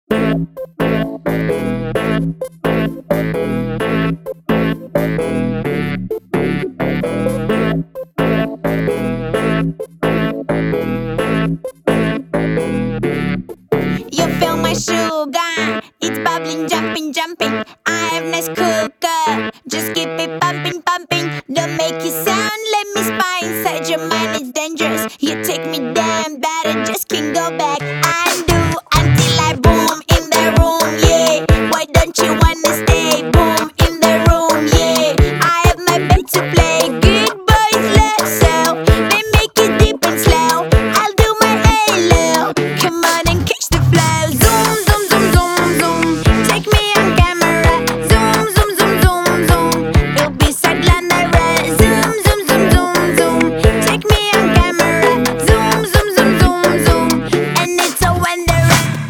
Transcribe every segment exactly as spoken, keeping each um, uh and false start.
You feel my sugar, it's bubbling, jumping, jumping. I have nice cooker, just keep it pumping, pumping. Don't make it sound, let me spy inside your mind, it's dangerous. You take me down, but I just can't go back. Undo until I boom in the room, yeah. Why don't you wanna stay? Boom in the room, yeah. I have my bed to play, good boys love so. They make it deep and slow, I'll do my halo. Come on and catch the flow. Zoom, zoom, zoom, zoom, zoom. Take me on camera. Zoom, zoom, zoom, zoom, zoom. You'll be sidelined, I run. Zoom, zoom, zoom, zoom, zoom. Take me on camera. Zoom, zoom, zoom, zoom, zoom. And it's a wonder.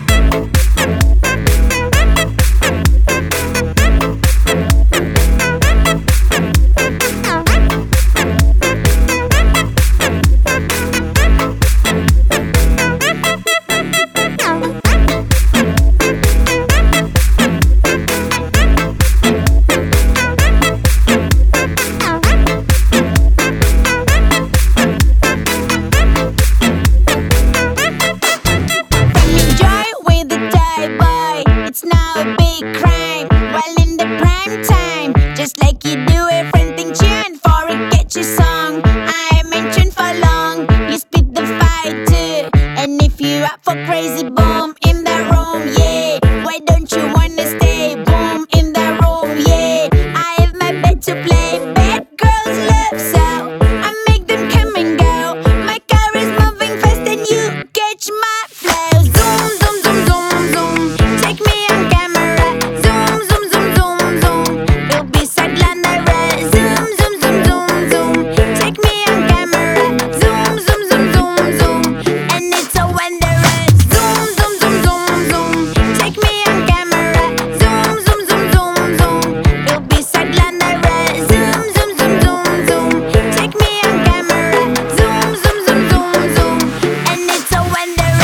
It's now a big crime, while in the prime time, just like you do everything tune for a catchy song. I mentioned for long, you spit the fight too. And if you up for crazy, boom in the room, yeah. Why don't you wanna stay? Boom in the room, yeah. I have my bed to play, bad girls love so. I make them come and go. My car is moving fast and you catch my flow. Zoom, zoom, zoom, zoom, zoom. Take me on camera. Zoom, zoom, zoom, zoom, zoom. You'll be sidelined, I run. Zoom, zoom, zoom, zoom, zoom. Take me on camera. Zoom, zoom, zoom, zoom, zoom. And it's a wondrous. Zoom, zoom, zoom, zoom, zoom. Take me on camera. Zoom, zoom, zoom, zoom, zoom. You'll be sidelined, I run. Zoom, zoom, zoom, zoom, zoom. Take me on camera. Zoom, zoom, zoom, zoom, zoom. And it's a wondrous.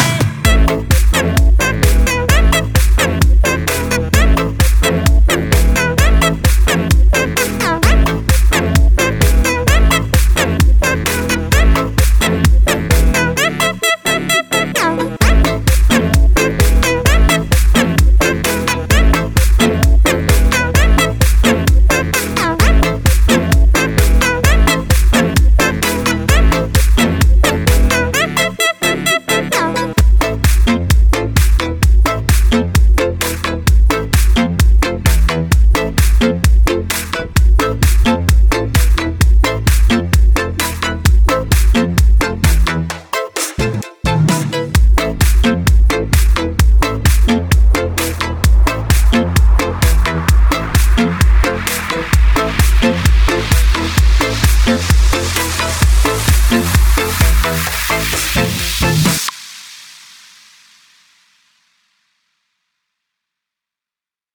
We'll be right back.